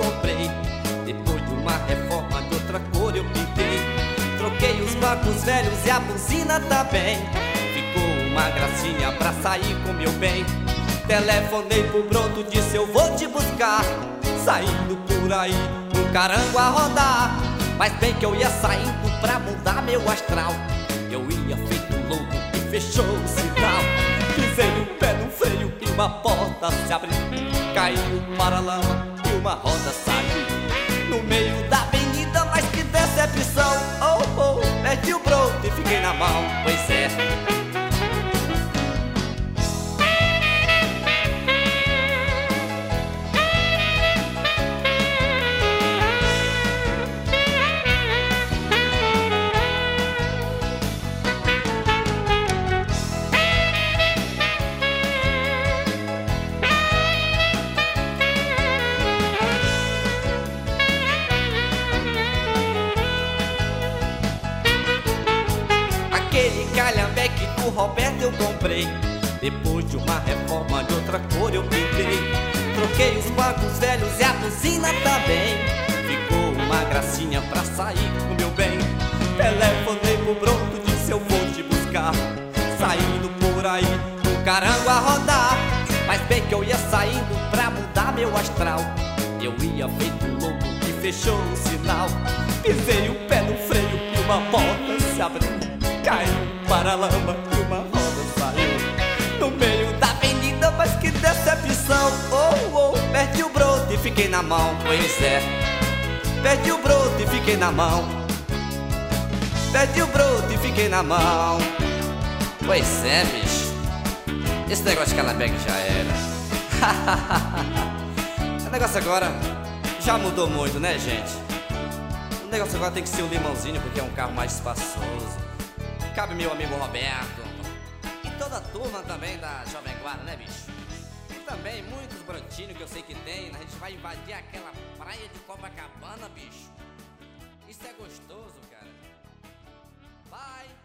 comprei. Depois de uma reforma de outra cor eu pintei. Troquei os bancos velhos e a buzina também. Ficou uma gracinha pra sair com meu bem. Telefonei pro Broto, disse eu vou te buscar. Saindo por aí, um carango a rodar. Mas bem que eu ia saindo pra mudar meu astral. Eu ia feito louco e fechou o sinal. Pisei o pé no freio e uma porta se abriu. Caiu para a lama e uma roda saiu. No meio da avenida, mas que decepção. Oh, oh, perdi o Broto e fiquei na mão. Pois é. Aquele calhambeque do Roberto eu comprei. Depois de uma reforma de outra cor eu pintei. Troquei os bancos velhos e a buzina também. Ficou uma gracinha pra sair com meu bem. Telefonei pro Broto, disse eu vou te buscar. Saindo por aí, um carango a rodar. Mas bem que eu ia saindo pra mudar meu astral. Eu ia feito louco e fechou o sinal. Pisei o pé no freio e uma porta se abriu. Caiu para a lama e uma roda saiu. No meio da avenida, mas que decepção. Oh, oh, perdi o Broto e fiquei na mão. Pois é, perdi o Broto e fiquei na mão. Perdi o Broto e fiquei na mão. Pois é, bicho. Esse negócio de calhambeque já era. O negócio agora já mudou muito, né, gente? O negócio agora tem que ser o limãozinho, porque é um carro mais espaçoso. Cabe meu amigo Roberto e toda a turma também da Jovem Guarda, né, bicho? E também muitos brotinhos que eu sei que tem. A gente vai invadir aquela praia de Copacabana, bicho. Isso é gostoso, cara. Vai!